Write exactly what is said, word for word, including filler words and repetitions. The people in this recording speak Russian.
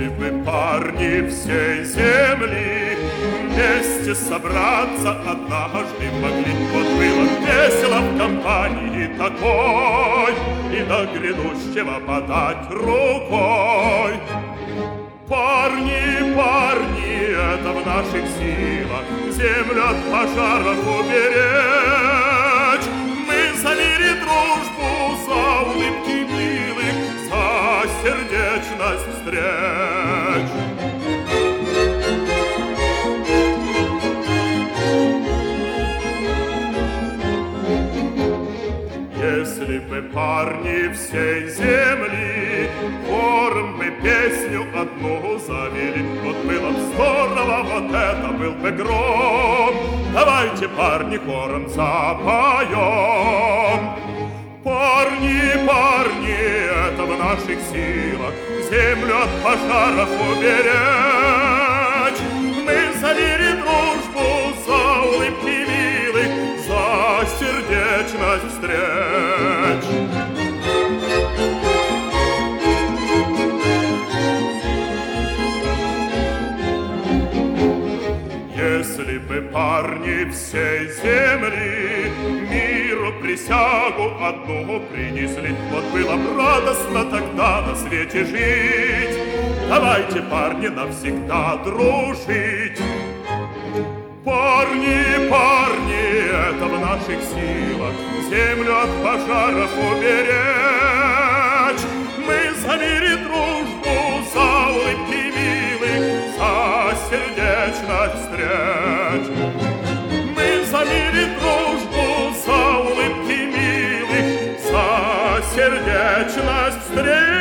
бы парни всей земли вместе собраться однажды могли, вот было весело в компании такой и до грядущего подать рукой. Парни, парни, это в наших силах землю от пожаров уберечь. Мы за мир и дружбу, за улыбки милых, за сердечность встреч. Если бы парни всей земли хором бы песню одну завели, вот было бы здорово, вот это был бы гром. Давайте, парни, хором запоем. Парни, парни, это в наших силах землю от пожаров уберечь. Мы за мир и дружбу, за улыбки милых, за сердечность встреч. Если бы парни всей земли миру присягу одну принесли, вот было бы радостно тогда на свете жить. Давайте, парни, навсегда дружить. Парни, парни, это в наших силах землю от пожаров уберечь. Мы за мир и дружбу, за улыбки милых, за сердечность встреч. Мы за мир и дружбу, за улыбки милых, за сердечность встреч.